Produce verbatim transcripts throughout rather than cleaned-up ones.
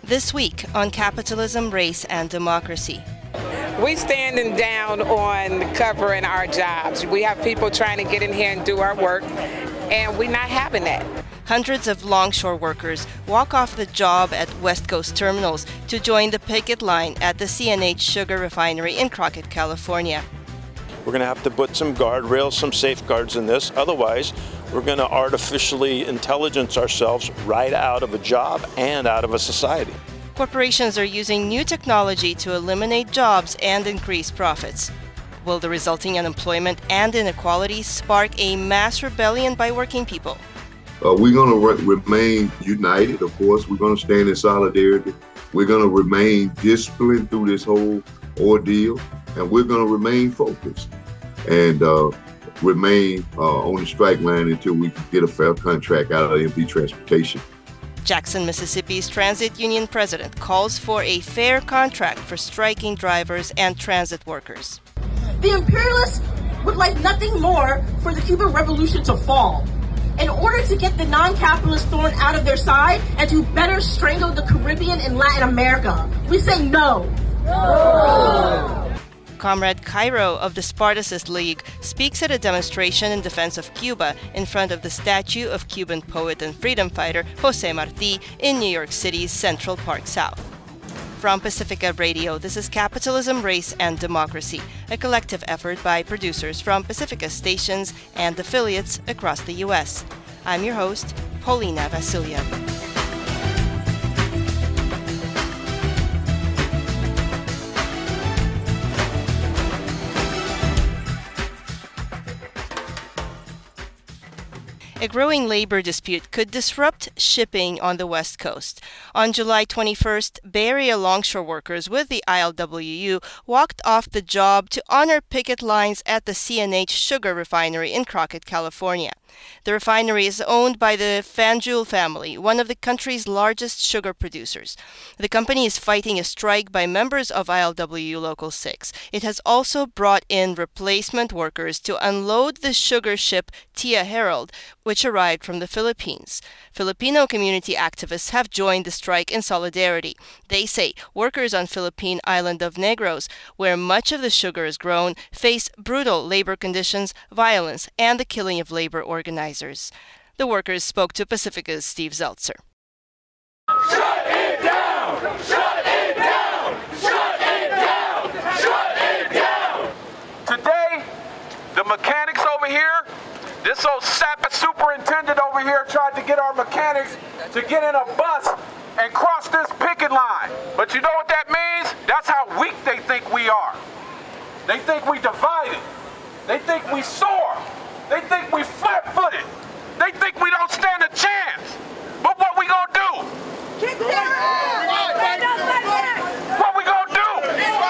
This week on Capitalism, Race, and Democracy. We standing down on covering our jobs. We have people trying to get in here and do our work, and we're not having that. Hundreds of longshore workers walk off the job at West Coast terminals to join the picket line at the C N H Sugar Refinery in Crockett, California. We're going to have to put some guardrails, some safeguards in this. Otherwise, we're going to artificially intelligence ourselves right out of a job and out of a society. Corporations are using new technology to eliminate jobs and increase profits. Will the resulting unemployment and inequality spark a mass rebellion by working people? Uh, we're going to re- remain united, of course. We're going to stand in solidarity. We're going to remain disciplined through this whole ordeal, and we're going to remain focused and uh, remain uh, on the strike line until we can get a fair contract out of M P Transportation. Jackson, Mississippi's transit union president calls for a fair contract for striking drivers and transit workers. The imperialists would like nothing more for the Cuban Revolution to fall. In order to get the non-capitalists thrown out of their side and to better strangle the Caribbean and Latin America, we say no. No. Comrade Cairo of the Spartacist League speaks at a demonstration in defense of Cuba in front of the statue of Cuban poet and freedom fighter Jose Marti in New York City's Central Park South. From Pacifica Radio, this is Capitalism, Race, and Democracy, a collective effort by producers from Pacifica stations and affiliates across the U S. I'm your host, Paulina Vasiliev. A growing labor dispute could disrupt shipping on the West Coast. On July twenty-first, Bay Area longshore workers with the I L W U walked off the job to honor picket lines at the C N H Sugar Refinery in Crockett, California. The refinery is owned by the Fanjul family, one of the country's largest sugar producers. The company is fighting a strike by members of I L W U Local six. It has also brought in replacement workers to unload the sugar ship Tia Herald, which arrived from the Philippines. Filipino community activists have joined the strike in solidarity. They say workers on Philippine island of Negros, where much of the sugar is grown, face brutal labor conditions, violence, and the killing of labor organizers. The workers spoke to Pacifica's Steve Zeltzer. Shut it down! Shut it down! Shut it down! Shut it down! Today, the mechanics over here, this old sapper superintendent over here tried to get our mechanics to get in a bus and cross this picket line. But you know what that means? That's how weak they think we are. They think we divided. They think we sore. They think we flat-footed. They think we don't stand a chance. But what we gonna do? Kick their ass! What we gonna do?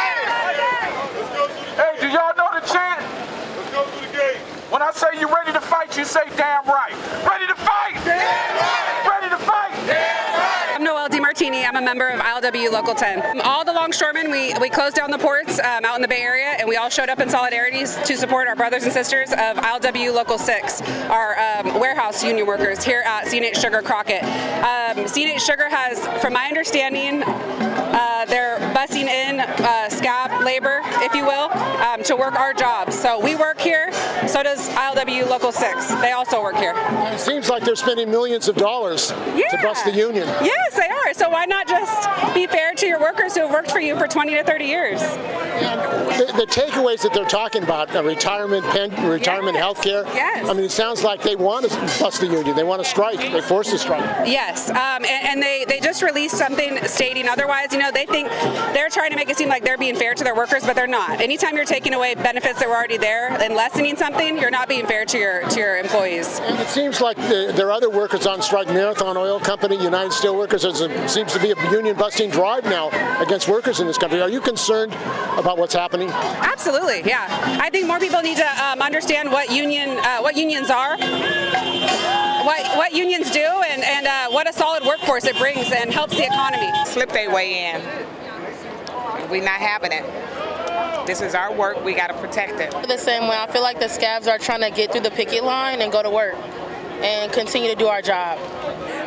Hey, do y'all know the chant? Let's go through the gate. When I say you ready to fight, you say damn right. Ready to fight? Damn right. Ready to fight? Damn right. I'm Noelle DiMartini. I'm a member of I L W Local ten. All the longshoremen, we, we closed down the ports um, out in the Bay Area, and we all showed up in solidarity to support our brothers and sisters of I L W Local six, our um, warehouse union workers here at C N H Sugar Crockett. Um, C N H Sugar has, from my understanding, uh, they're bussing in uh, scab labor, if you will, um, to work our jobs. So we work here, so does I L W Local six. They also work here. It seems like they're spending millions of dollars yeah. to bust the union. Yes, they are. So why not just be fair to your workers who have worked for you for twenty to thirty years? The, the takeaways that they're talking about, uh, retirement, pen, retirement yes. health care, yes. I mean, it sounds like they want to bust the union. They want to strike. They force a strike. Yes, um, and, and they, they just released something stating otherwise. You know, they think they're trying to make it seem like they're being fair to their workers, but they're not. Anytime you're taking away benefits that were already there and lessening something, you're not being fair to your to your employees. And it seems like the, there are other workers on strike. Marathon Oil Company, United Steelworkers, there seems to be a union busting drive now against workers in this country. Are you concerned about what's happening? Absolutely, yeah. I think more people need to um, understand what union uh, what unions are, what what unions do, and, and uh, what a solid workforce it brings and helps the economy. Slip their way in. We're not having it. This is our work. We got to protect it. The same way. I feel like the scabs are trying to get through the picket line and go to work and continue to do our job.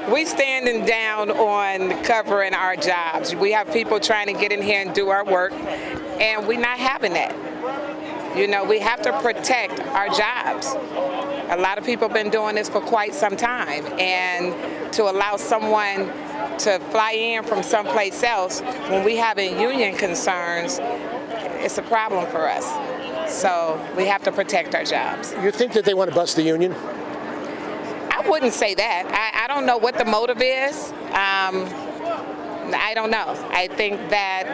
we standing down on covering our jobs. We have people trying to get in here and do our work, and we're not having that. You know, we have to protect our jobs. A lot of people have been doing this for quite some time, and to allow someone to fly in from someplace else when we having union concerns, it's a problem for us. So we have to protect our jobs. You think that they want to bust the union? I wouldn't say that. I, I don't know what the motive is. Um, I don't know. I think that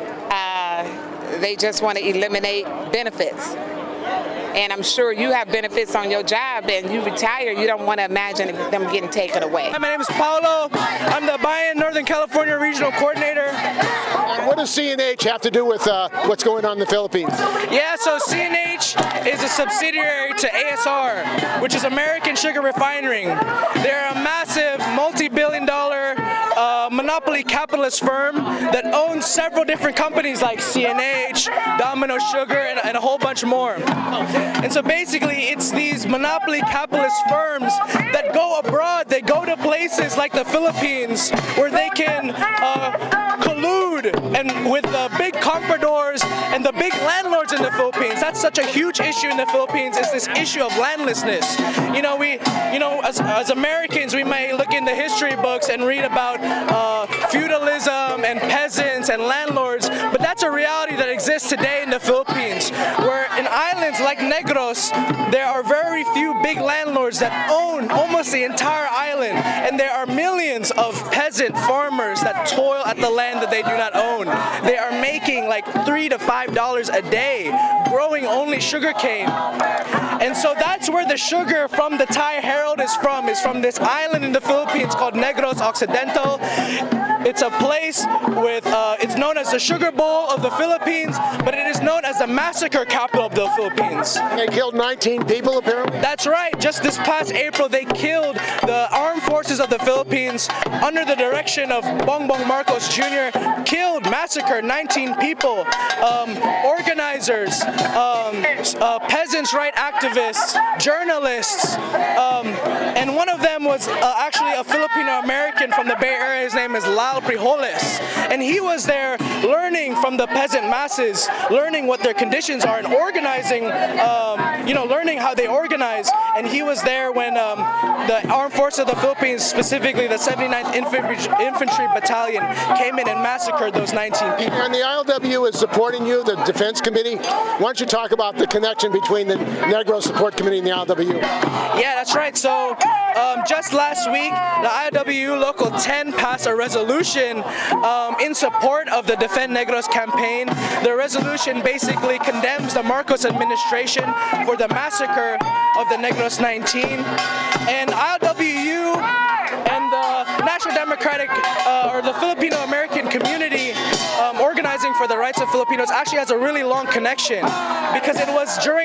uh, they just want to eliminate benefits. And I'm sure you have benefits on your job and you retire, you don't want to imagine them getting taken away. Hi, my name is Paulo. I'm the Bayan Northern California Regional Coordinator. And what does C N H have to do with uh, what's going on in the Philippines? Yeah, so C N H is a subsidiary to A S R, which is American Sugar Refining. They're a massive multi-billion dollar uh, monopoly capitalist firm that owns several different companies like C N H, Domino Sugar, and, and a whole bunch more. And so basically, it's these monopoly capitalist firms that go abroad. They go to places like the Philippines where they can uh, collude and with the big compradors and the big landlords in the Philippines. That's such a huge issue in the Philippines, is this issue of landlessness. You know, we, you know, as, as Americans, we may look in the history books and read about uh, feudalism and peasants and landlords, but that's a reality that exists today in the Philippines, where in islands like Negros, there are very few big landlords that own almost the entire island, and there are millions of peasant farmers that toil at the land that they do not own. They are making like three to five dollars a day, growing only sugarcane. And so that's where the sugar from the Thai Herald is from, is from this island in the Philippines called Negros Occidental. It's a place with, uh, it's known as the Sugar Bowl of the Philippines, but it is known as the massacre capital of the Philippines. They killed nineteen people, apparently? That's right. Just this past April, they killed the armed forces of the Philippines under the direction of Bongbong Marcos Junior Killed, massacred nineteen people, um, organizers, um, uh, peasants' right activists, journalists, um, and one of them was uh, actually a Filipino-American from the Bay Area. His name is Lal Prijoles, and he was there learning from the peasant masses, learning what their conditions are, and organizing, um, you know, learning how they organize. And he was there when um, the armed forces of the Philippines, specifically the seventy-ninth Infantry, Infantry Battalion, came in and massacred those nineteen people. And the I L W is supporting you, the Defense Committee. Why don't you talk about the connection between the Negros Support Committee and the I L W? Yeah, that's right. So um, just last week, the I L W Local ten passed a resolution um, in support of the Defend Negros campaign. The resolution basically condemns the Marcos administration for the massacre of the Negros nineteen. And I L W U and the National Democratic uh, or the Filipino-American community um, organizing for the rights of Filipinos actually has a really long connection, because it was during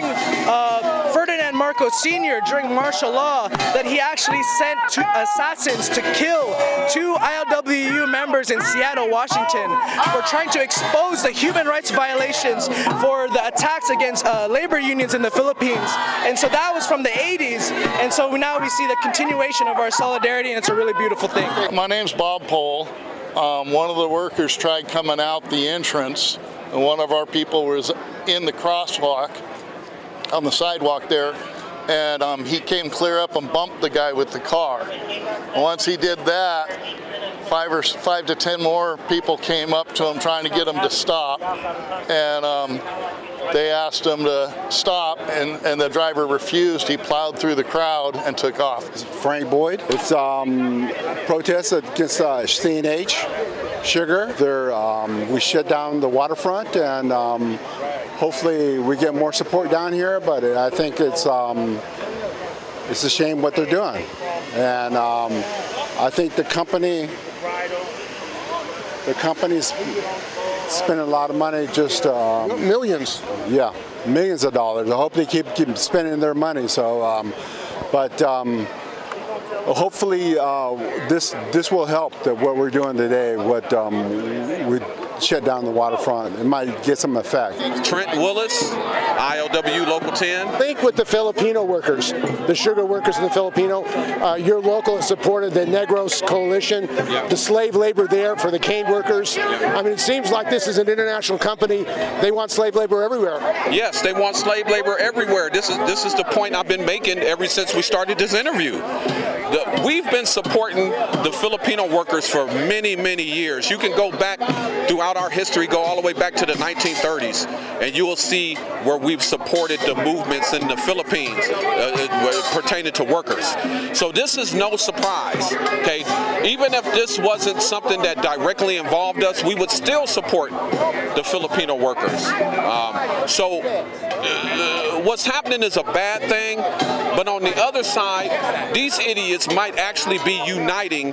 uh, Ferdinand Marcos Senior during martial law that he actually sent two assassins to kill two I L W U members in Seattle, Washington, for trying to expose the human rights violations for the attacks against uh, labor unions in the Philippines. And so that was from the eighties, and so now we see the continuation of our solidarity, and it's a really beautiful thing. My name's Bob Pohl. Um, one of the workers tried coming out the entrance, and one of our people was in the crosswalk on the sidewalk there, and um, he came clear up and bumped the guy with the car. And once he did that, five or five to ten more people came up to him trying to get him to stop, and um, they asked him to stop, and, and the driver refused. He plowed through the crowd and took off. Frank Boyd. It's um, protests against uh, C N H, sugar. They're, um, we shut down the waterfront, and um, hopefully we get more support down here, but I think it's um, it's a shame what they're doing. And um, I think the company, the company's spending a lot of money, just uh, millions. Yeah, millions of dollars. I hope they keep keep spending their money. So, um, but um, hopefully uh, this this will help. That what we're doing today, what um, we shut down the waterfront. It might get some effect. Trent Willis, I L W Local ten. Think with the Filipino workers, the sugar workers in the Filipino. Uh, your local has supported the Negros Coalition, Yeah. the slave labor there for the cane workers. I mean, it seems like this is an international company. They want slave labor everywhere. Yes, they want slave labor everywhere. This is this is the point I've been making ever since we started this interview. The, we've been supporting the Filipino workers for many, many years. You can go back throughout our history, go all the way back to the nineteen thirties, and you will see where we've supported the movements in the Philippines uh, pertaining to workers. So this is no surprise, okay? Even if this wasn't something that directly involved us, we would still support the Filipino workers. Um, so uh, what's happening is a bad thing, but on the other side, these idiots might actually be uniting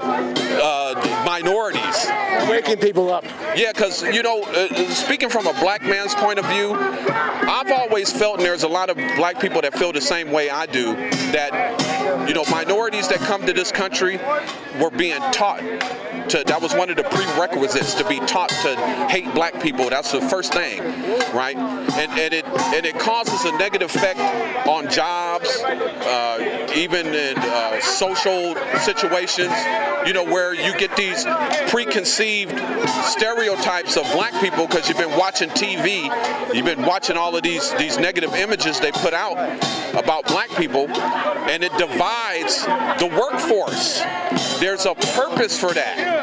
uh, minorities. Waking people up. Yeah, because, you know, uh, speaking from a black man's point of view, I've always felt, and there's a lot of black people that feel the same way I do, that, you know, minorities that come to this country were being taught to, that was one of the prerequisites, to be taught to hate black people. That's the first thing, right? And, and it and it causes a negative effect on jobs, uh, even in uh, social situations, you know, where you get these preconceived stereotypes of black people because you've been watching T V, you've been watching all of these, these negative images they put out about black people, and it divides the workforce. There's a purpose for that.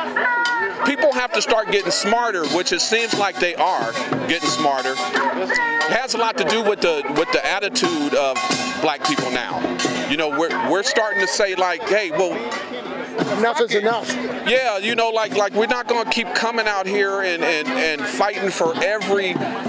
People have to start getting smarter, which it seems like they are getting smarter. It has a lot to do with the with the attitude of black people now. You know, we're we're starting to say like, hey, well, enough is enough. Yeah, you know, like like we're not going to keep coming out here and, and, and fighting for every,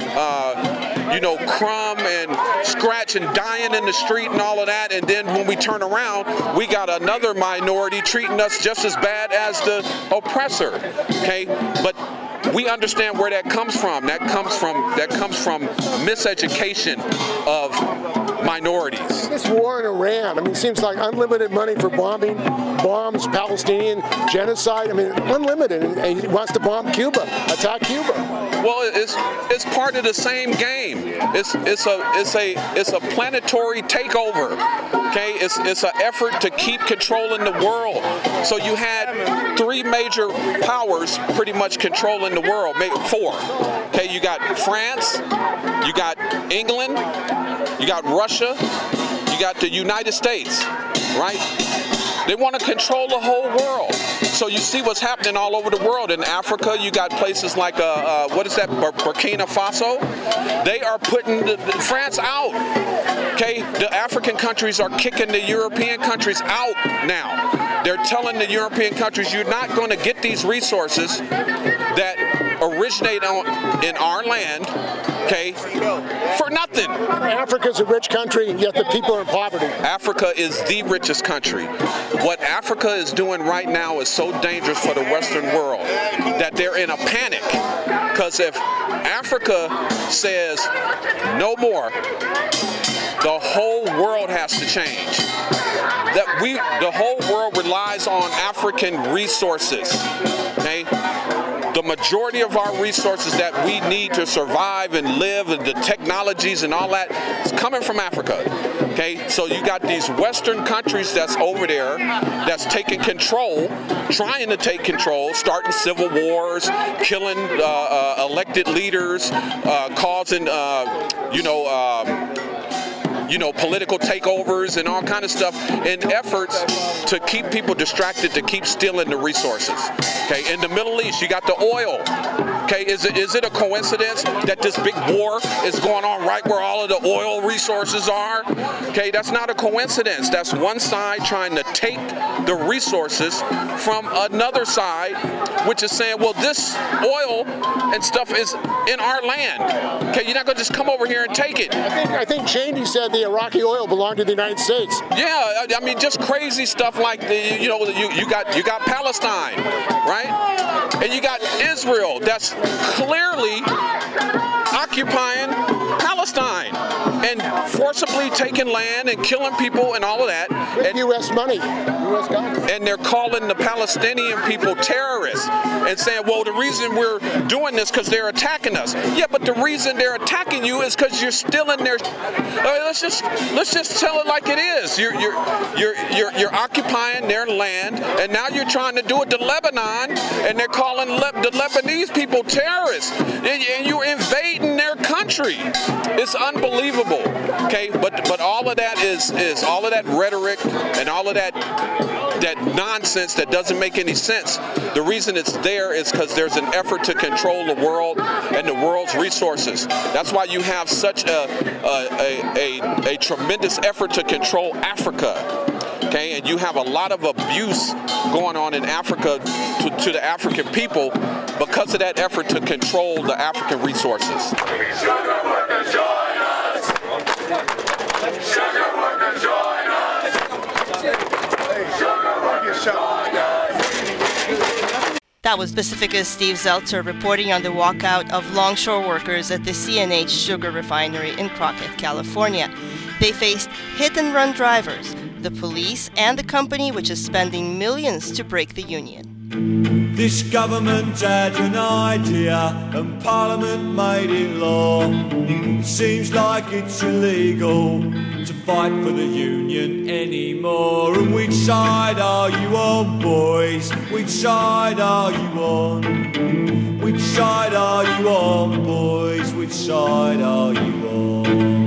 uh, you know, crumb and scratch and dying in the street and all of that. And then when we turn around, we got another minority treating us just as bad as the oppressor. Okay, but we understand where that comes from. That comes from that comes from miseducation of minorities. This war in Iran, I mean, it seems like unlimited money for bombing, bombs, Palestinian genocide. I mean, unlimited. And he wants to bomb Cuba, attack Cuba. Well, it's it's part of the same game. It's it's a it's a it's a planetary takeover. Okay, it's it's an effort to keep controlling the world. So you had three major powers pretty much controlling the world, maybe four. Okay, you got France, you got England, you got Russia, you got the United States, right? They want to control the whole world. So you see what's happening all over the world. In Africa, you got places like, uh, uh, what is that, Bur- Burkina Faso? They are putting the, the France out. Okay, the African countries are kicking the European countries out now. They're telling the European countries, you're not going to get these resources that originate on, in our land, okay, for nothing. Africa's a rich country, yet the people are in poverty. Africa is the richest country. What Africa is doing right now is so dangerous for the Western world that they're in a panic. Because if Africa says no more, the whole world has to change. That we, the whole world relies on African resources. Okay? The majority of our resources that we need to survive and live, and the technologies and all that, is coming from Africa. Okay, so you got these Western countries that's over there, that's taking control, trying to take control, starting civil wars, killing uh, uh, elected leaders, uh, causing, uh, you know. Um, you know, political takeovers and all kind of stuff in efforts to keep people distracted, to keep stealing the resources. Okay, in the Middle East, you got the oil. Okay, is it is it a coincidence that this big war is going on right where all of the oil resources are? Okay, that's not a coincidence. That's one side trying to take the resources from another side, which is saying, well, this oil and stuff is in our land. Okay, you're not going to just come over here and take it. I think I think Cheney said the Iraqi oil belonged to the United States. Yeah, I mean, just crazy stuff like the, you know, you, you got you got Palestine, right? And you got Israel that's clearly occupying Palestine and forcibly taking land and killing people and all of that. And U S money, U S government. And they're calling the Palestinian people terrorists and saying, well, the reason we're doing this because they're attacking us. Yeah, but the reason they're attacking you is because you're still in their. Uh, let's just let's just tell it like it is. You're you're you're you're you're occupying their land, and now you're trying to do it to Lebanon, and they're calling Le- the Lebanese people terrorists, and, and you're invading their country. It's unbelievable. Okay, but but all of that is is all of that rhetoric and all of that that nonsense that doesn't make any sense. The reason it's there is because there's an effort to control the world and the world's resources. That's why you have such a a, a, a, a tremendous effort to control Africa. Okay, and you have a lot of abuse going on in Africa to, to the African people because of that effort to control the African resources. Sugar workers, join us! Sugar workers, join us! Sugar workers, join us! That was Pacifica's Steve Zeltzer reporting on the walkout of longshore workers at the C N H sugar refinery in Crockett, California. They faced hit-and-run drivers, the police, and the company, which is spending millions to break the union. This government had an idea and Parliament made it law. Seems like it's illegal to fight for the union anymore. And which side are you on, boys? Which side are you on? Which side are you on, boys? Which side are you on?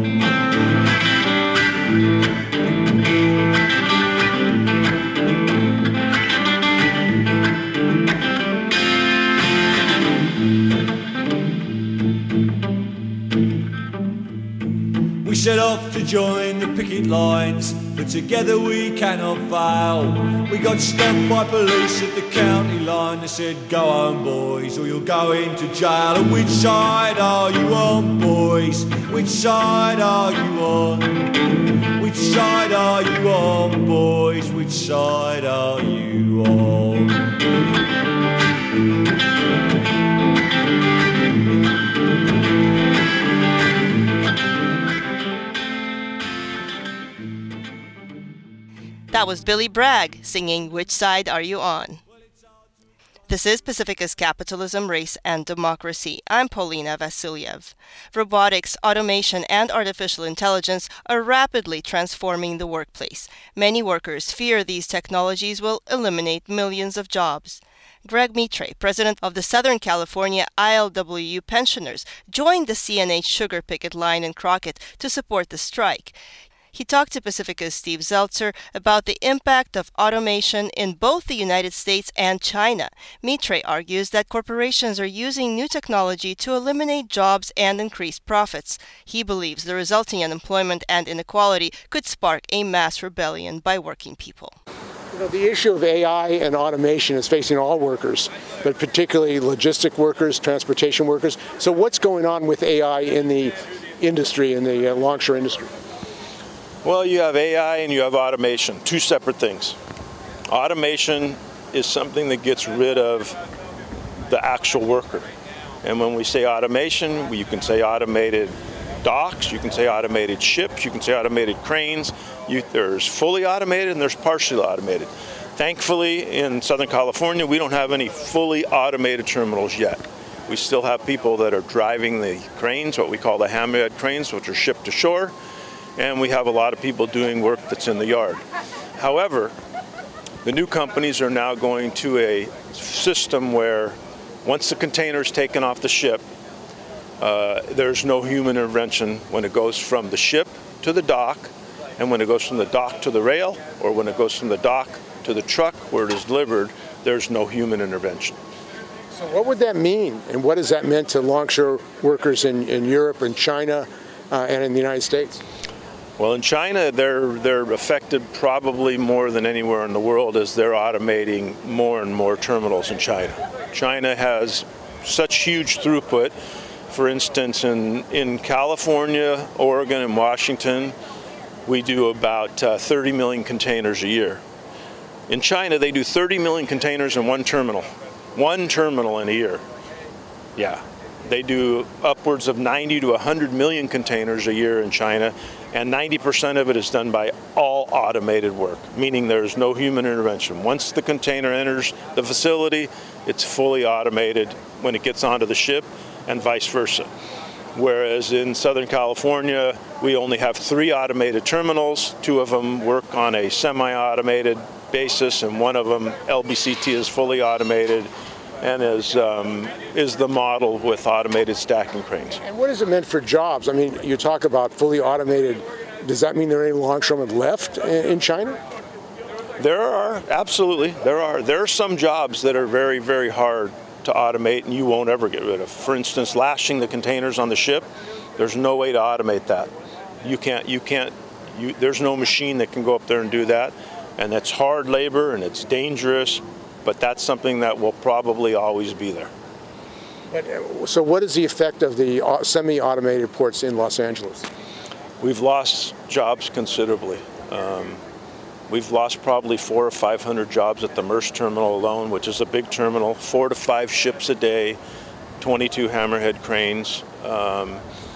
We set off to join the picket lines, but together we cannot fail. We got stopped by police at the county line. They said, go home, boys, or you'll go into jail. And which side are you on, boys? Which side are you on? Which side are you on, boys? Which side are you on? That was Billy Bragg singing Which Side Are You On? This is Pacifica's Capitalism, Race, and Democracy. I'm Paulina Vasiliev. Robotics, automation, and artificial intelligence are rapidly transforming the workplace. Many workers fear these technologies will eliminate millions of jobs. Greg Mitre, president of the Southern California I L W U pensioners, joined the C N H sugar picket line in Crockett to support the strike. He talked to Pacifica's Steve Zeltzer about the impact of automation in both the United States and China. Mitre argues that corporations are using new technology to eliminate jobs and increase profits. He believes the resulting unemployment and inequality could spark a mass rebellion by working people. You know, the issue of A I and automation is facing all workers, but particularly logistic workers, transportation workers. So what's going on with A I in the industry, in the uh, longshore industry? Well, you have A I and you have automation, two separate things. Automation is something that gets rid of the actual worker. And when we say automation, you can say automated docks, you can say automated ships, you can say automated cranes. You, there's fully automated and there's partially automated. Thankfully, in Southern California, we don't have any fully automated terminals yet. We still have people that are driving the cranes, what we call the hammerhead cranes, which are shipped to shore. And we have a lot of people doing work that's in the yard. However, the new companies are now going to a system where once the container is taken off the ship, uh, there's no human intervention when it goes from the ship to the dock, and when it goes from the dock to the rail, or when it goes from the dock to the truck where it is delivered, there's no human intervention. So what would that mean, and what has that meant to longshore workers in, in Europe and China uh, and in the United States? Well, in China, they're they're affected probably more than anywhere in the world as they're automating more and more terminals in China. China has such huge throughput. For instance, in, in California, Oregon, and Washington, we do about uh, thirty million containers a year. In China, they do thirty million containers in one terminal. One terminal in a year. Yeah. They do upwards of ninety to one hundred million containers a year in China, and ninety percent of it is done by all automated work, meaning there's no human intervention. Once the container enters the facility, it's fully automated when it gets onto the ship, and vice versa. Whereas in Southern California, we only have three automated terminals. Two of them work on a semi-automated basis, and one of them, L B C T, is fully automated and is um, is the model with automated stacking cranes. And what has it meant for jobs? I mean, you talk about fully automated. Does that mean there are any longshoremen left in China? There are, absolutely. There are. There are some jobs that are very, very hard to automate and you won't ever get rid of. For instance, lashing the containers on the ship, there's no way to automate that. You can't, you can't, you, there's no machine that can go up there and do that. And that's hard labor and it's dangerous, but that's something that will probably always be there. So what is the effect of the semi-automated ports in Los Angeles? We've lost jobs considerably. Um, we've lost probably four or five hundred jobs at the Maersk terminal alone, which is a big terminal, four to five ships a day, twenty-two hammerhead cranes. Um,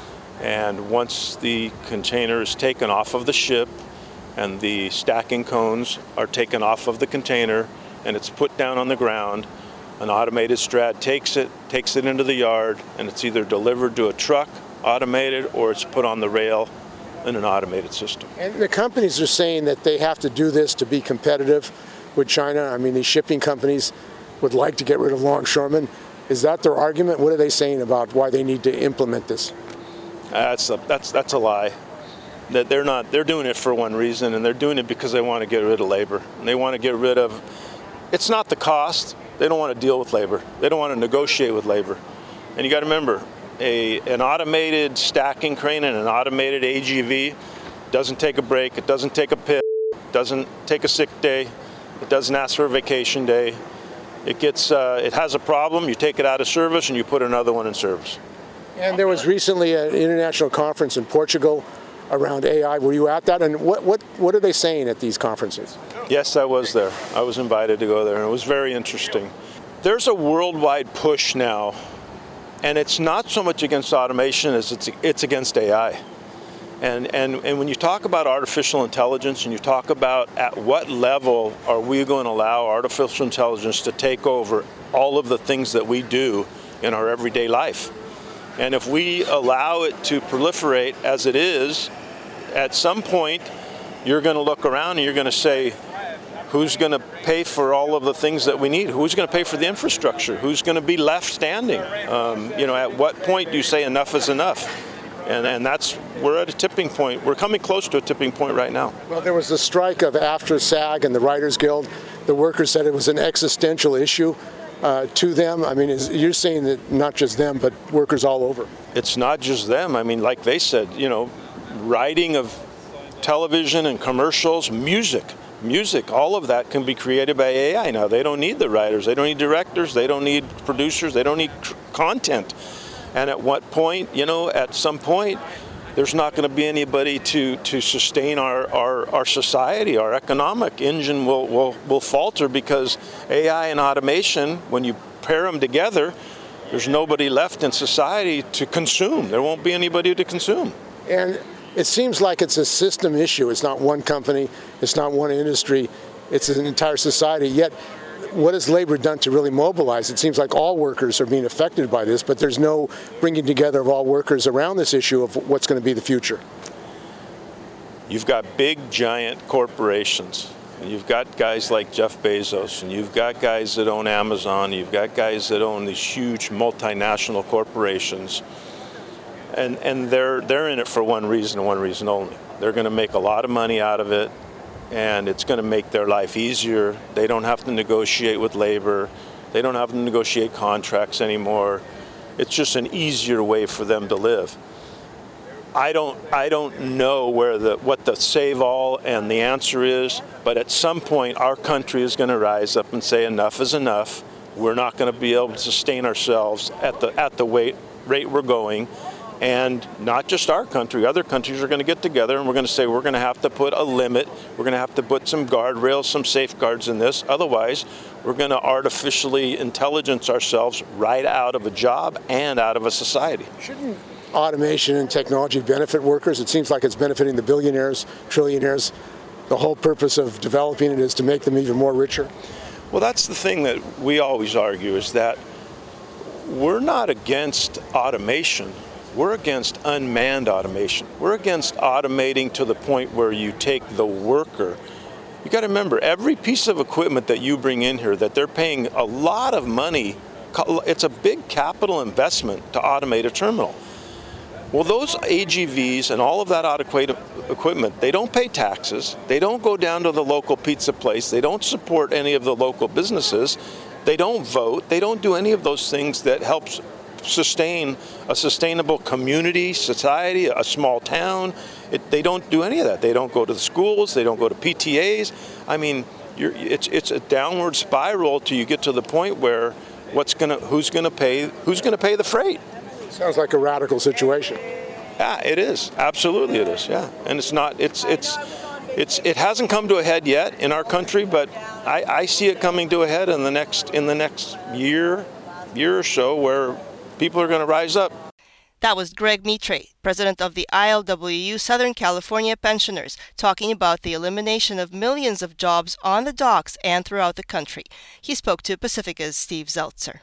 and once the container is taken off of the ship and the stacking cones are taken off of the container and it's put down on the ground, an automated strad takes it, takes it into the yard, and it's either delivered to a truck, automated, or it's put on the rail in an automated system. And the companies are saying that they have to do this to be competitive with China. I mean, these shipping companies would like to get rid of longshoremen. Is that their argument? What are they saying about why they need to implement this? That's a, that's that's a lie. That they're not. They're doing it for one reason, and they're doing it because they want to get rid of labor. And they want to get rid of. It's not the cost. They don't want to deal with labor. They don't want to negotiate with labor. And you got to remember, a an automated stacking crane and an automated A G V doesn't take a break. It doesn't take a pit. Doesn't take a sick day. It doesn't ask for a vacation day. It gets. Uh, it has a problem. You take it out of service and you put another one in service. And there was recently an international conference in Portugal around A I. Were you at that? And what what what are they saying at these conferences? Yes, I was there. I was invited to go there, and it was very interesting. There's a worldwide push now, and it's not so much against automation as it's it's against A I. And and and when you talk about artificial intelligence, and you talk about at what level are we going to allow artificial intelligence to take over all of the things that we do in our everyday life. And if we allow it to proliferate as it is, at some point, you're going to look around and you're going to say, who's going to pay for all of the things that we need? Who's going to pay for the infrastructure? Who's going to be left standing? Um, you know, at what point do you say enough is enough? And, and that's, we're at a tipping point. We're coming close to a tipping point right now. Well, there was the strike of AFTRA, SAG, and the Writers Guild. The workers said it was an existential issue uh, to them. I mean, is, you're saying that not just them, but workers all over. It's not just them. I mean, like they said, you know, writing of television and commercials, music, music, all of that can be created by A I now. They don't need the writers. They don't need directors. They don't need producers. They don't need content. And at what point, you know, at some point, there's not going to be anybody to, to sustain our, our, our society. Our economic engine will, will, will falter because A I and automation, when you pair them together, there's nobody left in society to consume. There won't be anybody to consume. And it seems like it's a system issue. It's not one company. It's not one industry. It's an entire society. Yet, what has labor done to really mobilize? It seems like all workers are being affected by this, but there's no bringing together of all workers around this issue of what's going to be the future. You've got big, giant corporations. And you've got guys like Jeff Bezos, and you've got guys that own Amazon, you've got guys that own these huge multinational corporations. And and they're they're in it for one reason and one reason only. They're going to make a lot of money out of it, and it's going to make their life easier. They don't have to negotiate with labor. They don't have to negotiate contracts anymore. It's just an easier way for them to live. I don't I don't know where the what the save all and the answer is, but at some point our country is going to rise up and say enough is enough. We're not going to be able to sustain ourselves at the at the rate rate we're going. And not just our country, other countries are going to get together and we're going to say we're going to have to put a limit, we're going to have to put some guardrails, some safeguards in this. Otherwise, we're going to artificially intelligence ourselves right out of a job and out of a society. Shouldn't automation and technology benefit workers? It seems like it's benefiting the billionaires, trillionaires. The whole purpose of developing it is to make them even more richer. Well, that's the thing that we always argue, is that we're not against automation. We're against unmanned automation. We're against automating to the point where you take the worker. You got to remember, every piece of equipment that you bring in here that they're paying a lot of money, it's a big capital investment to automate a terminal. Well, those A G Vs and all of that automated equipment, they don't pay taxes. They don't go down to the local pizza place. They don't support any of the local businesses. They don't vote. They don't do any of those things that helps sustain a sustainable community, society, a small town. It, they don't do any of that. They don't go to the schools. They don't go to P T As. I mean, you're, it's it's a downward spiral till you get to the point where what's gonna, who's gonna pay, who's gonna pay the freight? Sounds like a radical situation. Yeah, it is. Absolutely, it is. Yeah, and it's not. It's it's it's it hasn't come to a head yet in our country, but I, I see it coming to a head in the next in the next year, year or so, where people are going to rise up. That was Greg Mitre, president of the I L W U Southern California Pensioners, talking about the elimination of millions of jobs on the docks and throughout the country. He spoke to Pacifica's Steve Zeltzer.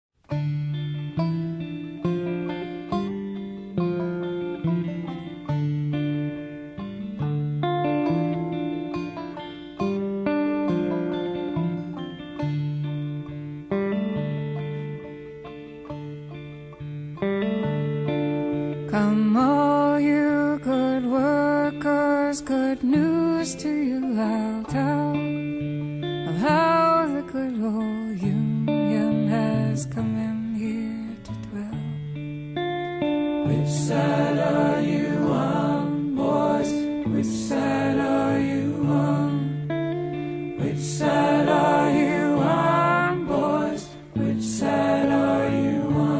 Come all you good workers, good news to you I'll tell of how the good old union has come in here to dwell. Which side are you on, boys? Which side are you on? Which side are you on, boys? Which side are you on?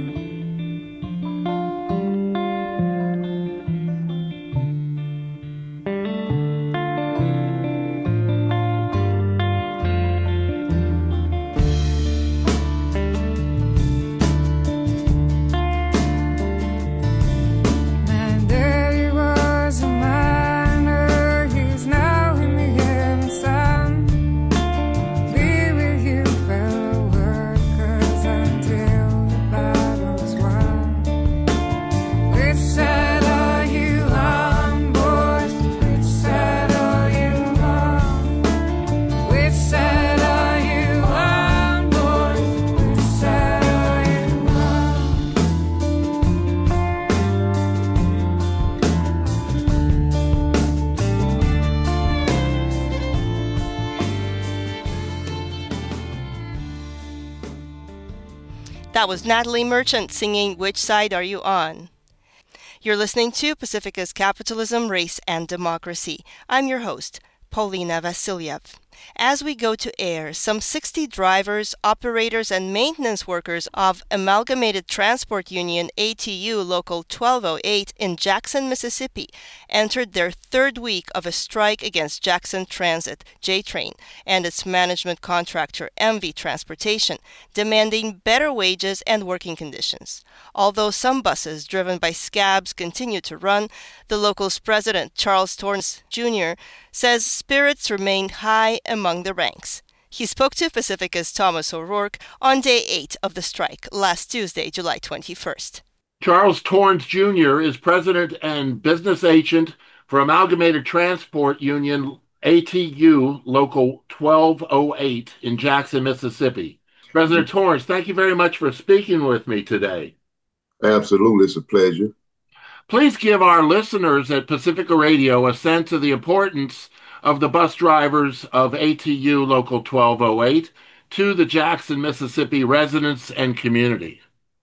That was Natalie Merchant singing Which Side Are You On? You're listening to Pacifica's Capitalism, Race, and Democracy. I'm your host, Paulina Vasilyev. As we go to air, some sixty drivers, operators, and maintenance workers of Amalgamated Transport Union A T U Local twelve oh eight in Jackson, Mississippi, entered their third week of a strike against Jackson Transit, J-Train, and its management contractor, M V Transportation, demanding better wages and working conditions. Although some buses driven by scabs continue to run, the local's president, Charles Torrance Junior, says spirits remain high among the ranks. He spoke to Pacifica's Thomas O'Rourke on day eight of the strike last Tuesday, July twenty-first. Charles Torrance Junior is president and business agent for Amalgamated Transport Union A T U Local twelve oh eight in Jackson, Mississippi. President Torrance, thank you very much for speaking with me today. Absolutely, it's a pleasure. Please give our listeners at Pacifica Radio a sense of the importance of the bus drivers of A T U Local twelve oh eight to the Jackson, Mississippi residents and community.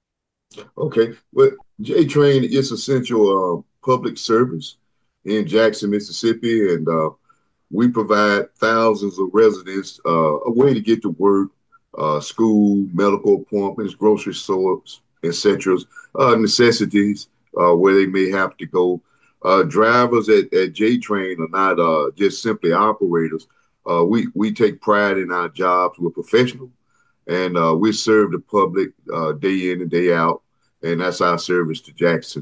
Okay, well, J-Train is essential uh, public service in Jackson, Mississippi, and uh, we provide thousands of residents uh, a way to get to work, uh, school, medical appointments, grocery stores, et cetera, uh, necessities uh, where they may have to go. Uh, drivers at, at J-Train are not uh, just simply operators. Uh, we, we take pride in our jobs. We're professional, and uh, we serve the public uh, day in and day out, and that's our service to Jackson.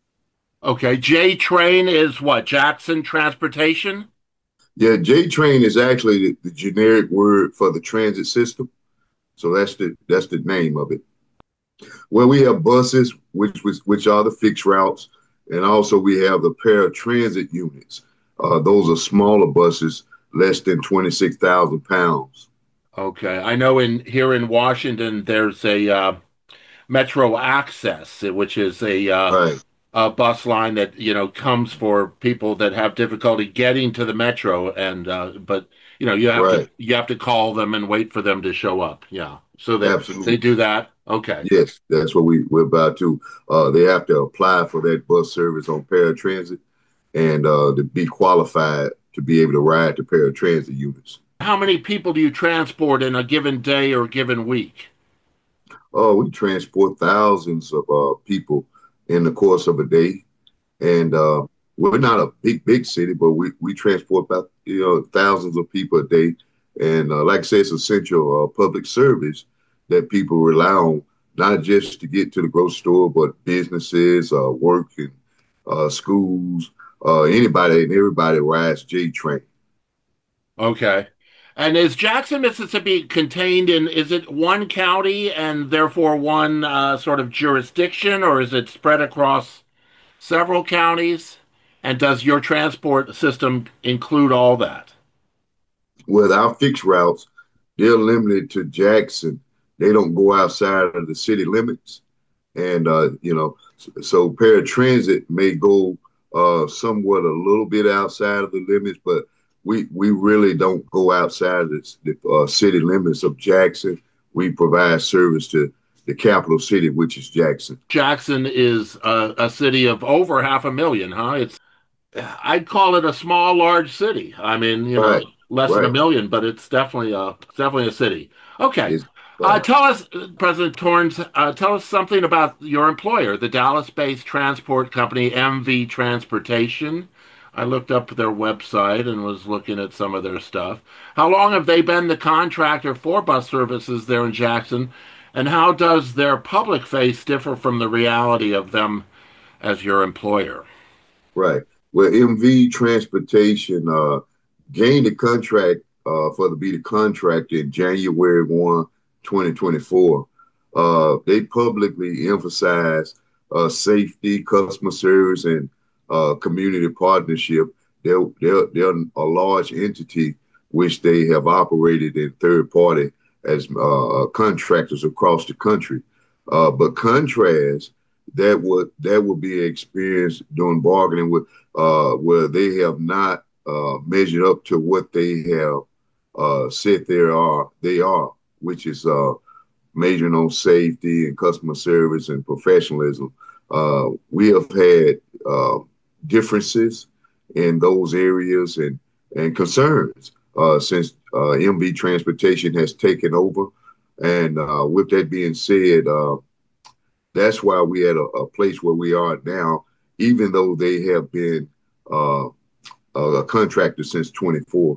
Okay, J-Train is what, Jackson Transportation? Yeah, J-Train is actually the, the generic word for the transit system. So that's the that's the name of it. Well, we have buses, which which, which are the fixed routes, and also we have the paratransit units. Uh, those are smaller buses, less than twenty-six thousand pounds. Okay, I know in here in Washington there's a uh, Metro Access, which is a uh, right. a bus line that you know comes for people that have difficulty getting to the metro, and uh, but you know you have right. to you have to call them and wait for them to show up. Yeah, so they Absolutely. they do that. Okay. Yes, that's what we we're about to. Uh, they have to apply for that bus service on paratransit, and uh, to be qualified to be able to ride the paratransit units. How many people do you transport in a given day or given week? Oh, we transport thousands of uh, people in the course of a day, and uh, we're not a big, big city, but we, we transport about you know thousands of people a day, and uh, like I said, it's essential uh, public service that people rely on, not just to get to the grocery store, but businesses, uh, work, and uh, schools. Uh, anybody and everybody rides J-Train. Okay. And is Jackson, Mississippi contained in, is it one county and therefore one uh, sort of jurisdiction, or is it spread across several counties? And does your transport system include all that? Well, our fixed routes, they're limited to Jackson. They don't go outside of the city limits. And, uh, you know, so paratransit may go uh, somewhat a little bit outside of the limits, but we we really don't go outside of the, the uh, city limits of Jackson. We provide service to the capital city, which is Jackson. Jackson is a, a city of over half a million, huh? It's I'd call it a small, large city. I mean, you know, right. less right. than a million, but it's definitely a definitely a city. Okay. It's, Uh, tell us, President Torrence, uh, tell us something about your employer, the Dallas-based transport company M V Transportation. I looked up their website and was looking at some of their stuff. How long have they been the contractor for bus services there in Jackson, and how does their public face differ from the reality of them as your employer? Right. Well, M V Transportation uh, gained a contract uh, for to be the contractor in January first, twenty twenty-four. Uh, they publicly emphasize uh, safety, customer service, and uh, community partnership. They're, they're, they're a large entity which they have operated in third party as uh, contractors across the country. Uh, but contrast, that would that would be experienced during bargaining with uh, where they have not uh, measured up to what they have uh, said they are. They are. which is uh, majoring on safety and customer service and professionalism. Uh, we have had uh, differences in those areas and, and concerns uh, since uh, M V Transportation has taken over. And uh, with that being said, uh, that's why we at a, a place where we are now, even though they have been uh, a contractor since twenty-four.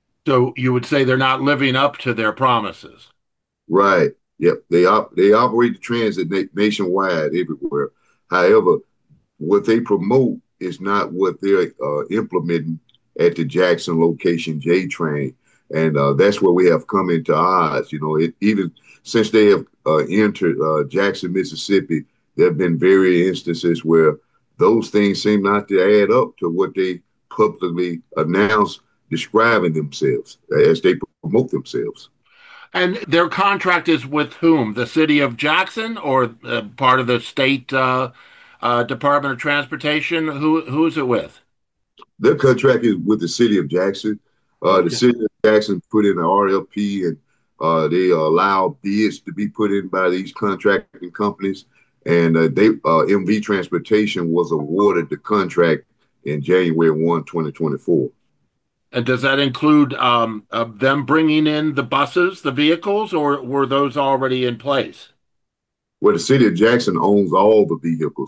So you would say they're not living up to their promises. Right. Yep. They op- they operate the transit na- nationwide everywhere. However, what they promote is not what they're uh, implementing at the Jackson location, J-Train. And uh, that's where we have come into odds. You know, it, even since they have uh, entered uh, Jackson, Mississippi, there have been various instances where those things seem not to add up to what they publicly announce describing themselves as they promote themselves. And their contract is with whom? The city of Jackson or uh, part of the state uh, uh, Department of Transportation? Who who is it with? Their contract is with the city of Jackson. Uh, Okay. The city of Jackson put in an R L P, and uh, they allow bids to be put in by these contracting companies. And uh, they uh, M V Transportation was awarded the contract in January first, twenty twenty-four. And does that include um, uh, them bringing in the buses, the vehicles, or were those already in place? Well, the city of Jackson owns all the vehicles.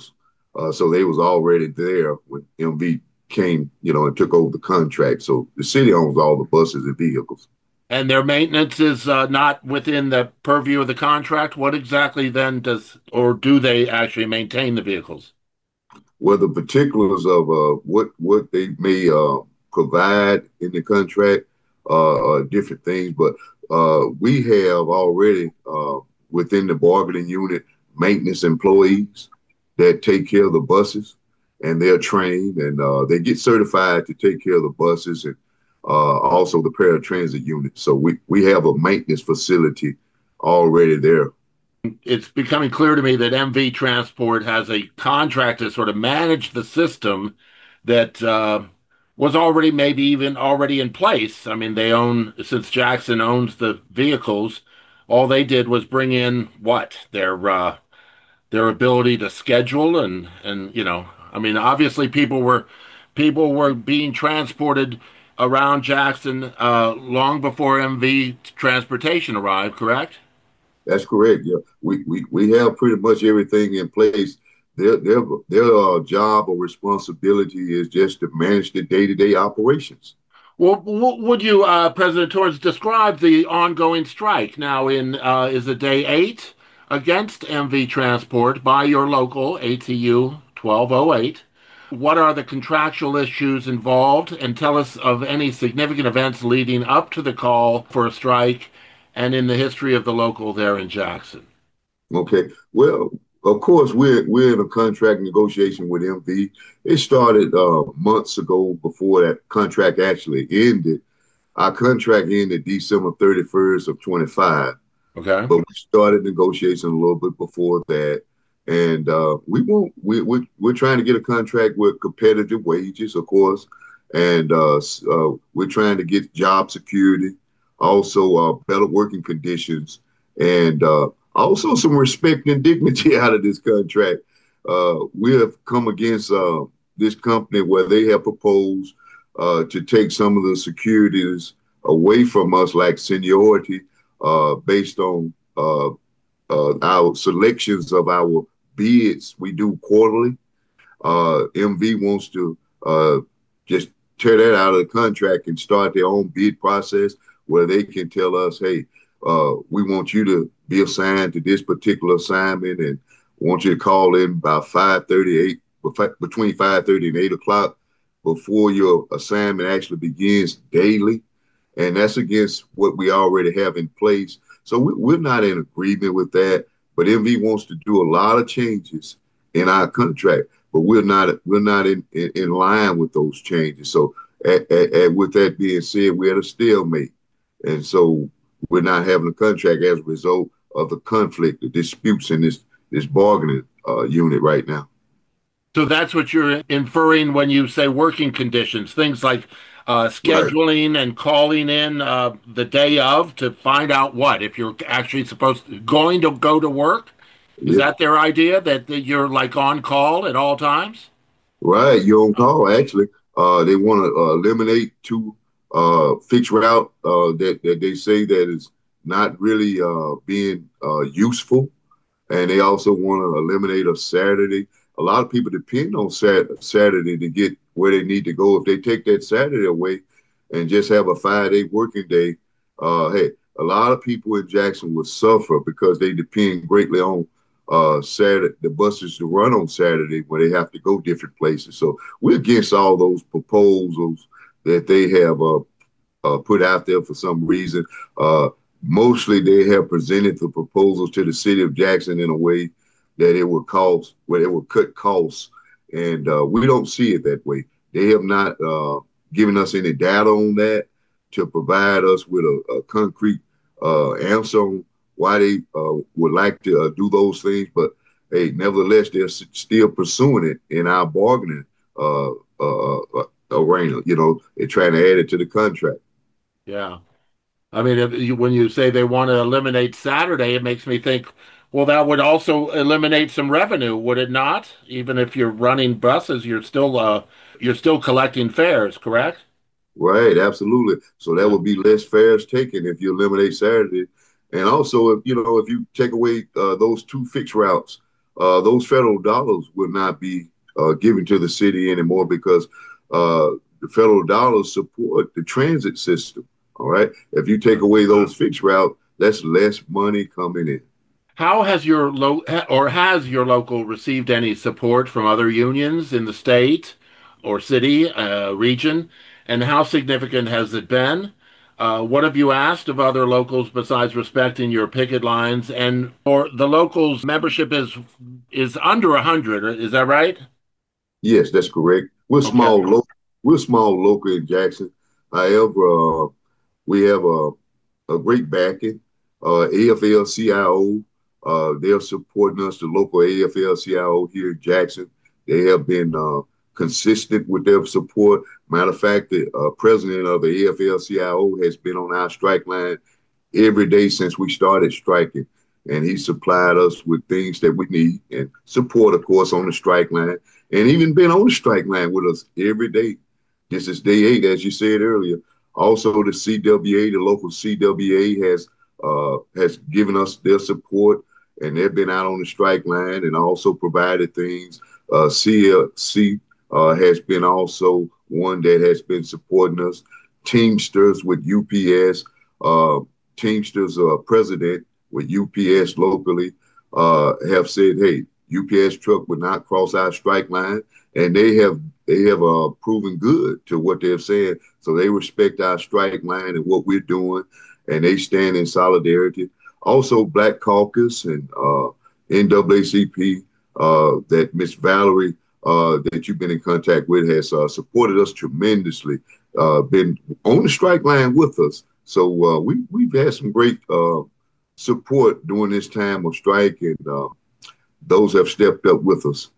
Uh, so they was already there when M V came, you know, and took over the contract. So the city owns all the buses and vehicles. And their maintenance is uh, not within the purview of the contract. What exactly then does, or do they actually maintain the vehicles? Well, the particulars of uh, what what they may uh, provide in the contract uh, are different things, but uh, we have already uh, within the bargaining unit maintenance employees that take care of the buses, and they're trained and uh, they get certified to take care of the buses and uh, also the paratransit unit. So we, we have a maintenance facility already there. It's becoming clear to me that M V Transport has a contract to sort of manage the system that uh, was already maybe even already in place. I mean, they own, since Jackson owns the vehicles, all they did was bring in what? Their uh, their ability to schedule and, and, you know, I mean, obviously people were people were being transported around Jackson uh, long before M V Transportation arrived, correct? That's correct. Yeah, we, we, we have pretty much everything in place. Their their their uh, job or responsibility is just to manage the day-to-day operations. Well, would you, uh, President Torrence, describe the ongoing strike now in uh, is it day eight against M V Transport by your local A T U twelve oh eight? What are the contractual issues involved? And tell us of any significant events leading up to the call for a strike and in the history of the local there in Jackson. Okay. Well, of course, we're we're in a contract negotiation with M V. It started uh, months ago before that contract actually ended. Our contract ended December thirty-first of twenty-five. Okay. But we started negotiation a little bit before that. And uh, we won't, we, we, we're trying to get a contract with competitive wages, of course. And uh, uh, we're trying to get job security, also uh, better working conditions, and uh, also some respect and dignity out of this contract. Uh, we have come against uh, this company where they have proposed uh, to take some of the securities away from us, like seniority, uh, based on uh, uh, our selections of our bids we do quarterly. Uh, M V wants to uh, just tear that out of the contract and start their own bid process where they can tell us, hey, uh, we want you to be assigned to this particular assignment and want you to call in by five thirty-eight, between five thirty and eight o'clock before your assignment actually begins daily. And that's against what we already have in place. So we, we're not in agreement with that, but M V wants to do a lot of changes in our contract, but we're not we're not in, in, in line with those changes. So at, at, at, with that being said, we're at a stalemate. And so we're not having a contract as a result of the conflict, the disputes in this, this bargaining uh, unit right now. So that's what you're inferring when you say working conditions, things like uh, scheduling right. and calling in uh, the day of to find out what, if you're actually supposed to, going to go to work? Is yeah. that their idea, that, that you're like on call at all times? Right, you're on call, actually. Uh, they want to uh, eliminate two uh, fixed route uh, that, that they say that is not really uh, being uh, useful. And they also want to eliminate a Saturday. A lot of people depend on sat- Saturday to get where they need to go. If they take that Saturday away and just have a five-day working day, uh, hey, a lot of people in Jackson will suffer because they depend greatly on uh, Saturday, the buses to run on Saturday where they have to go different places. So we're against all those proposals that they have uh, uh, put out there for some reason. Uh, mostly they have presented the proposals to the city of Jackson in a way that it would cost, where it would cut costs. And uh, we don't see it that way. They have not uh, given us any data on that to provide us with a, a concrete uh, answer on why they uh, would like to uh, do those things. But hey, nevertheless, they're s- still pursuing it in our bargaining uh, uh, arena. You know, they're trying to add it to the contract. Yeah. I mean, if you, when you say they want to eliminate Saturday, it makes me think, well, that would also eliminate some revenue, would it not? Even if you're running buses, you're still uh, you're still collecting fares, correct? Right, absolutely. So that would be less fares taken if you eliminate Saturday. And also, if you know, if you take away uh, those two fixed routes uh, those federal dollars will not be uh, given to the city anymore because uh, the federal dollars support the transit system. All right. If you take away those fixed routes, that's less money coming in. How has your lo- or has your local received any support from other unions in the state or city, uh, region? And how significant has it been? Uh, what have you asked of other locals besides respecting your picket lines? And or the locals' membership is is under a hundred, is that right? Yes, that's correct. We're Okay. small, local. We're small local in Jackson. However, uh, we have a, a great backing. Uh, A F L C I O, uh, they're supporting us, the local A F L C I O here in Jackson. They have been uh, consistent with their support. Matter of fact, the uh, president of the A F L C I O has been on our strike line every day since we started striking. And he supplied us with things that we need and support, of course, on the strike line, and even been on the strike line with us every day. This is day eight, as you said earlier. Also, the C W A, the local C W A, has uh, has given us their support, and they've been out on the strike line and also provided things. Uh, C L C uh, has been also one that has been supporting us. Teamsters with U P S, uh, Teamsters uh, president with U P S locally uh, have said, hey, U P S truck would not cross our strike line, and they have they have uh, proven good to what they've said. So they respect our strike line and what we're doing, and they stand in solidarity. Also, Black Caucus and uh, N double A C P uh, that Miss Valerie uh, that you've been in contact with has uh, supported us tremendously, uh, been on the strike line with us. So uh, we, we've had some great uh, support during this time of strike, and uh, those have stepped up with us.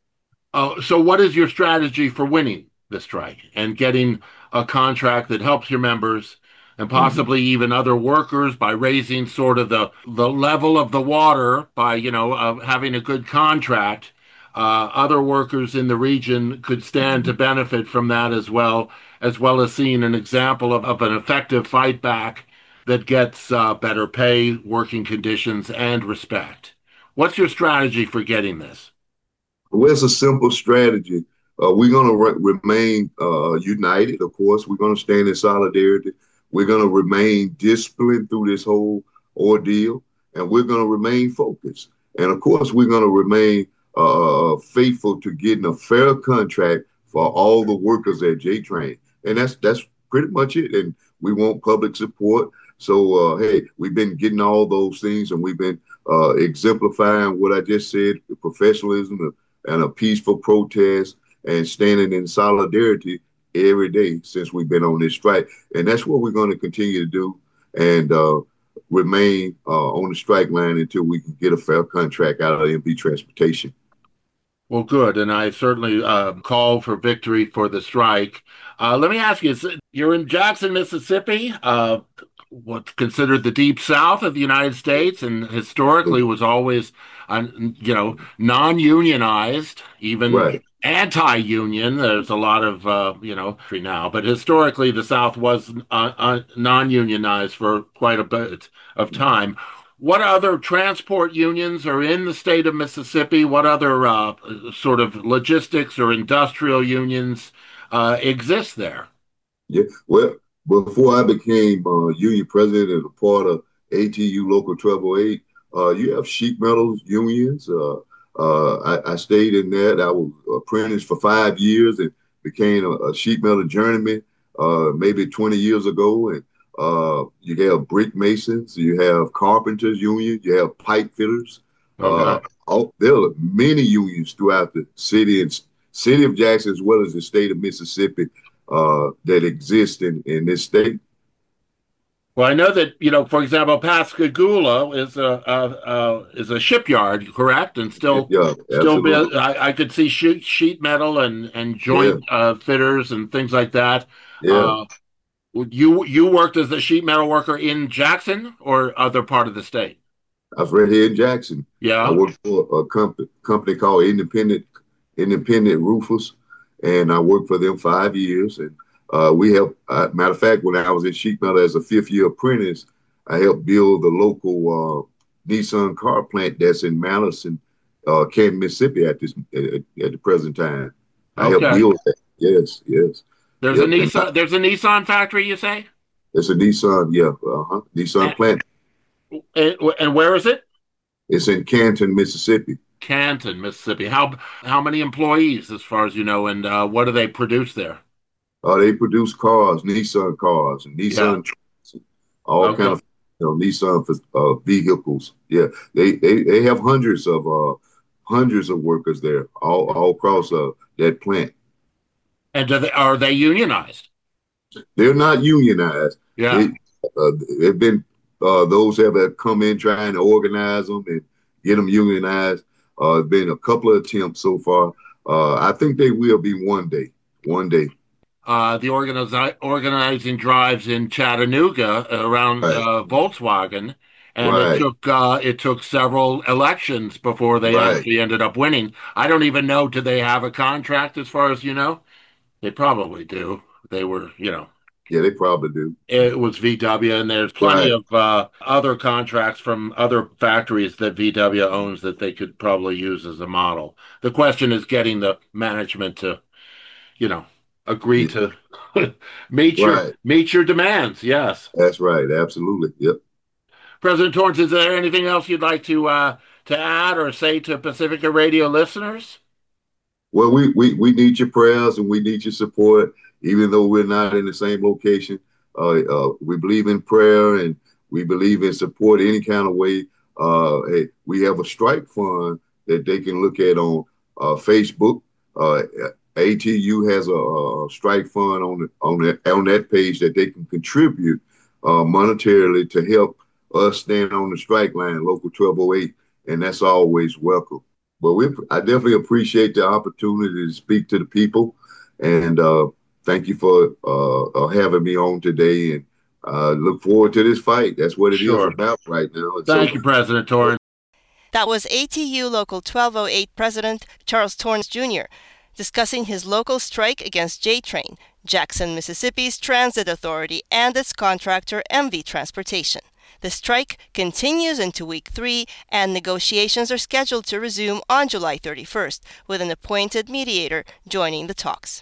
Uh, so what is your strategy for winning the strike and getting a contract that helps your members and possibly mm-hmm. even other workers by raising sort of the, the level of the water by, you know, uh, having a good contract? Uh, other workers in the region could stand to benefit from that as well, as well as seeing an example of, of an effective fight back that gets uh, better pay, working conditions, and respect. What's your strategy for getting this? Well, it's a simple strategy. Uh, we're going to re- remain uh, united, of course. We're going to stand in solidarity. We're going to remain disciplined through this whole ordeal, and we're going to remain focused. And, of course, we're going to remain uh, faithful to getting a fair contract for all the workers at J-Train. And that's that's pretty much it. And we want public support. So, uh, hey, we've been getting all those things, and we've been uh, exemplifying what I just said, the professionalism and a peaceful protest and standing in solidarity every day since we've been on this strike. And that's what we're going to continue to do, and uh, remain uh, on the strike line until we can get a fair contract out of M P Transportation. Well, good. And I certainly uh, call for victory for the strike. Uh, let me ask you, you're in Jackson, Mississippi, uh, what's considered the deep south of the United States, and historically was always, uh, you know, non-unionized, even right. anti-union. There's a lot of, uh, you know, now, but historically the South was uh, uh, non-unionized for quite a bit of time. What other transport unions are in the state of Mississippi? What other uh, sort of logistics or industrial unions uh, exist there? Yeah, well, before I became uh, union president and a part of A T U Local twelve oh eight, uh, you have sheet metals unions. Uh, uh, I, I stayed in that. I was apprenticed for five years and became a, a sheet metal journeyman uh, maybe twenty years ago. And uh, you have brick masons, you have carpenters union, you have pipe fitters. Okay. Uh, all, there are many unions throughout the city and city of Jackson, as well as the state of Mississippi, uh, that exist in, in this state. Well, I know that, you know, for example, Pascagoula is a uh, uh, is a shipyard, correct? And still, yeah, still, be, I, I could see sheet, sheet metal and and joint yeah. uh, fitters and things like that. Yeah. Uh, you you worked as a sheet metal worker in Jackson or other part of the state? I was right here in Jackson. Yeah, I worked for a company company called Independent Independent Roofers, and I worked for them five years. And uh, we helped. Uh, matter of fact, when I was in sheet metal as a fifth year apprentice, I helped build the local uh, Nissan car plant that's in Madison, uh, Canton, Mississippi at this at, at the present time. I Okay. help build that. Yes, yes. There's Yep. a Nissan. There's a Nissan factory, you say? It's a Nissan, yeah, uh-huh. Nissan And- plant. And, and where is it? It's in Canton, Mississippi. Canton, Mississippi. How how many employees, as far as you know, and uh, what do they produce there? Uh, they produce cars, Nissan cars, and Nissan Yeah. trucks, all Okay. kind of you know Nissan uh, vehicles. Yeah, they, they they have hundreds of uh hundreds of workers there, all all across uh, that plant. And do they, are they unionized? They're not unionized. Yeah. They, uh, they've been uh, those have uh, come in trying to organize them and get them unionized. Uh, been a couple of attempts so far. Uh, I think they will be one day. One day. Uh, the organizi- organizing drives in Chattanooga around Right. uh, Volkswagen, and Right. it took uh, it took several elections before they Right. actually ended up winning. I don't even know. Do they have a contract, as far as you know? They probably do. They were, you know, Yeah, they probably do. it was V W, and there's plenty Right. of uh, other contracts from other factories that V W owns that they could probably use as a model. The question is getting the management to, you know, agree to meet your Right. meet your demands. Yes, That's right. Absolutely. Yep. President Torrance, is there anything else you'd like to uh, to add or say to Pacifica Radio listeners? Well, we, we, we need your prayers and we need your support, even though we're not in the same location. Uh, uh, we believe in prayer and we believe in support any kind of way. Uh, hey, we have a strike fund that they can look at on uh, Facebook. Uh, A T U has a, a strike fund on the, on that on that page that they can contribute uh, monetarily to help us stand on the strike line, Local twelve oh eight, and that's always welcome. But we, I definitely appreciate the opportunity to speak to the people, and uh, thank you for uh, uh, having me on today. And uh, look forward to this fight. That's what it Sure. is about right now. And Thank so- you, President Torrance. That was A T U Local twelve oh eight President Charles Torrance Junior discussing his local strike against J-Train, Jackson, Mississippi's transit authority, and its contractor M V Transportation. The strike continues into week three, and negotiations are scheduled to resume on July thirty-first, with an appointed mediator joining the talks.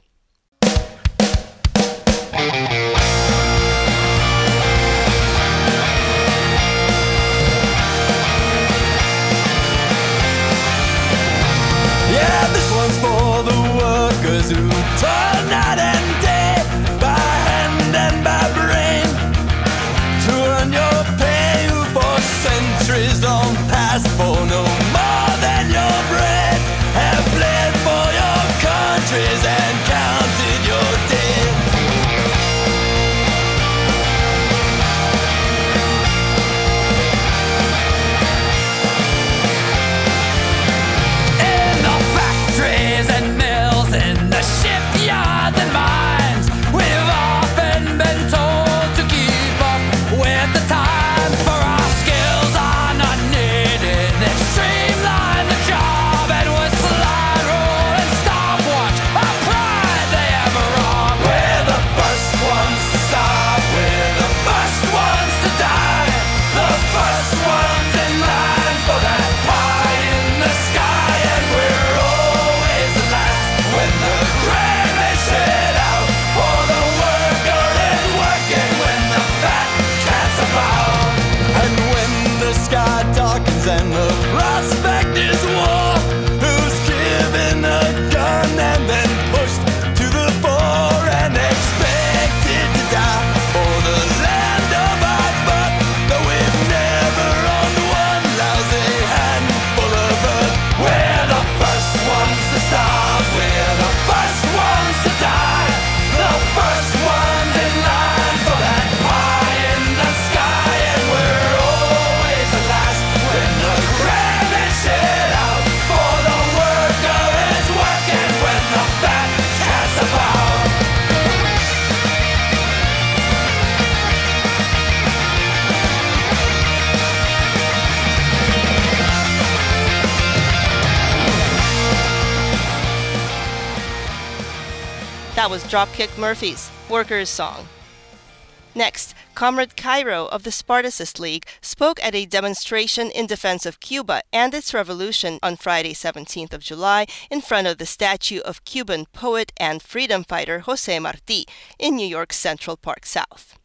Yeah, this one's for the workers who toil night and day, by hand and by brain, to earn your pay, who for centuries don't pass for no more than your bread, have bled for your countries and counted your dead. In the factories and mills, in the shipyards and mines, we've often been told to keep up with the times, for our skills are not needed. They've streamlined the job and with slide rule and stopwatch, our pride they have wrong. We're the first ones to start, we're the first ones to die, the first ones in line for that pie in the sky, and we're always the last when the crane is set out, for the worker is working when the fat cat's about. And when the sky darkens and the prospect is war, who's given a gun and then pushed to the fore and expected to die for the land of our birth, though we've never owned one lousy handful of earth. We're the first ones to start, we're the first ones to die, the first ones in line for that pie in the sky, and we're always the last when the crab is set out, for the worker is working when the fat cat's about. That was Dropkick Murphys' Workers' Song. Next, Comrade Cairo of the Spartacist League spoke at a demonstration in defense of Cuba and its revolution on Friday, seventeenth of July, in front of the statue of Cuban poet and freedom fighter Jose Marti in New York's Central Park South.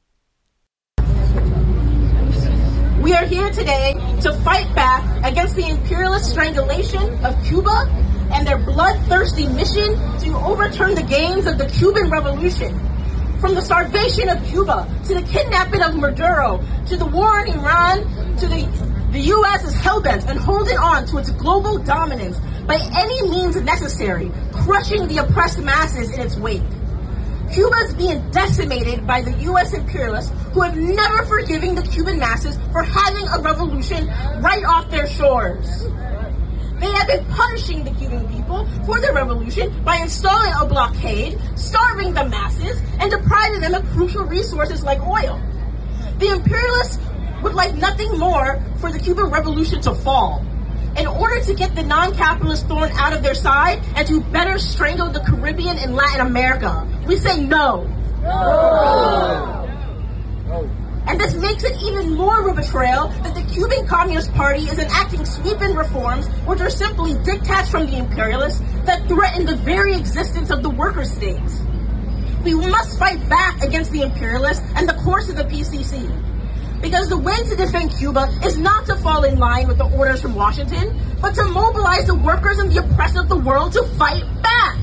We are here today to fight back against the imperialist strangulation of Cuba and their bloodthirsty mission to overturn the gains of the Cuban Revolution. From the starvation of Cuba, to the kidnapping of Maduro, to the war in Iran, to the, the U S is hellbent and holding on to its global dominance by any means necessary, crushing the oppressed masses in its wake. Cuba is being decimated by the U S imperialists who have never forgiven the Cuban masses for having a revolution right off their shores. They have been punishing the Cuban people for their revolution by installing a blockade, starving the masses, and depriving them of crucial resources like oil. The imperialists would like nothing more for the Cuban Revolution to fall. In order to get the non-capitalists thrown out of their side and to better strangle the Caribbean and Latin America, we say no. No. No. And this makes it even more of a betrayal that the Cuban Communist Party is enacting sweeping reforms which are simply diktats from the imperialists that threaten the very existence of the worker states. We must fight back against the imperialists and the course of the P C C. Because the way to defend Cuba is not to fall in line with the orders from Washington, but to mobilize the workers and the oppressed of the world to fight back.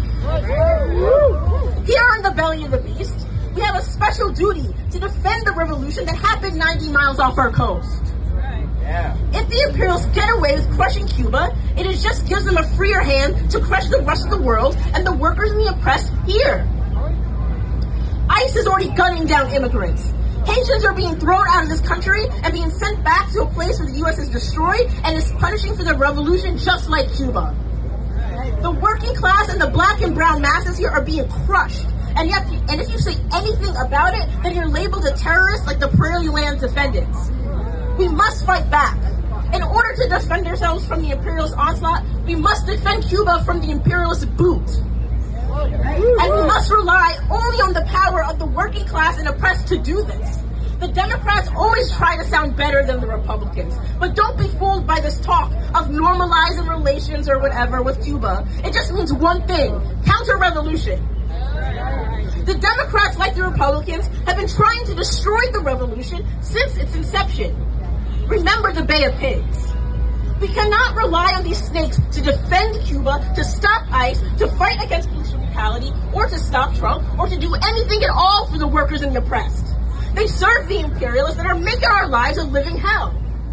Here in the belly of the beast, we have a special duty to defend the revolution that happened ninety miles off our coast. Yeah. If the imperialists get away with crushing Cuba, it is just gives them a freer hand to crush the rest of the world and the workers and the oppressed here. ICE is already gunning down immigrants. Haitians are being thrown out of this country and being sent back to a place where the U S is destroyed and is punishing for their revolution just like Cuba. The working class and the black and brown masses here are being crushed. And, yet, and if you say anything about it, then you're labeled a terrorist like the Prairie Land defendants. We must fight back. In order to defend ourselves from the imperialist onslaught, we must defend Cuba from the imperialist boot. And we must rely only on the power of the working class and oppressed to do this. The Democrats always try to sound better than the Republicans, but don't be fooled by this talk of normalizing relations or whatever with Cuba. It just means one thing: counter-revolution. The Democrats, like the Republicans, have been trying to destroy the revolution since its inception. Remember the Bay of Pigs. We cannot rely on these snakes to defend Cuba, to stop ICE, to fight against police brutality, or to stop Trump, or to do anything at all for the workers and the oppressed. They serve the imperialists that are making our lives a living hell.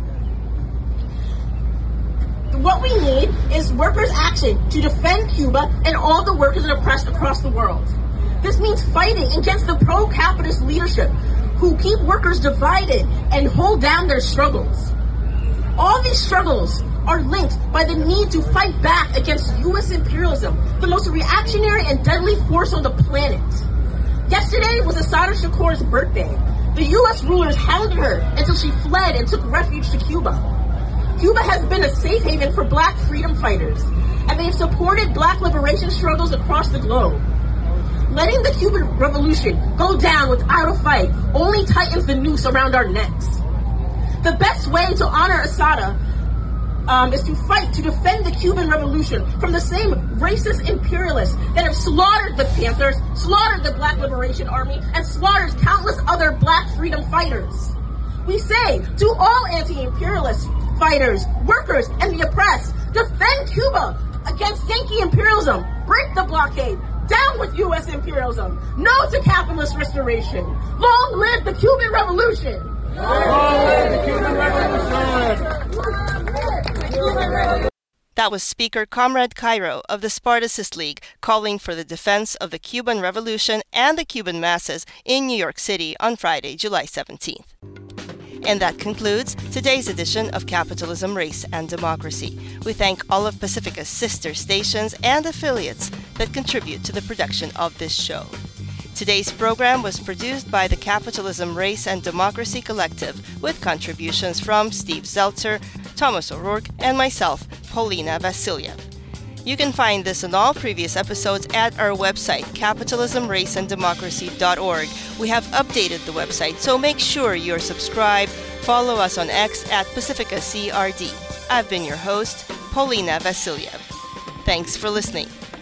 What we need is workers' action to defend Cuba and all the workers and oppressed across the world. This means fighting against the pro-capitalist leadership who keep workers divided and hold down their struggles. All these struggles are linked by the need to fight back against U S imperialism, the most reactionary and deadly force on the planet. Yesterday was Assata Shakur's birthday. The U S rulers hounded her until she fled and took refuge to Cuba. Cuba has been a safe haven for black freedom fighters, and they've supported black liberation struggles across the globe. Letting the Cuban Revolution go down without a fight only tightens the noose around our necks. The best way to honor Assata um, is to fight to defend the Cuban Revolution from the same racist imperialists that have slaughtered the Panthers, slaughtered the Black Liberation Army, and slaughtered countless other black freedom fighters. We say to all anti-imperialist fighters, workers, and the oppressed, defend Cuba against Yankee imperialism, break the blockade, down with U S imperialism, no to capitalist restoration. Long live the Cuban Revolution! Long live the Cuban Revolution! That was Speaker Comrade Cairo of the Spartacist League calling for the defense of the Cuban Revolution and the Cuban masses in New York City on Friday, July seventeenth. And that concludes today's edition of Capitalism, Race, and Democracy. We thank all of Pacifica's sister stations and affiliates that contribute to the production of this show. Today's program was produced by the Capitalism, Race, and Democracy Collective with contributions from Steve Zeltzer, Thomas O'Rourke, and myself, Paulina Vasiliev. You can find this and all previous episodes at our website, capitalism race and democracy dot org. We have updated the website, so make sure you're subscribed. Follow us on X at Pacifica C R D. I've been your host, Paulina Vasiliev. Thanks for listening.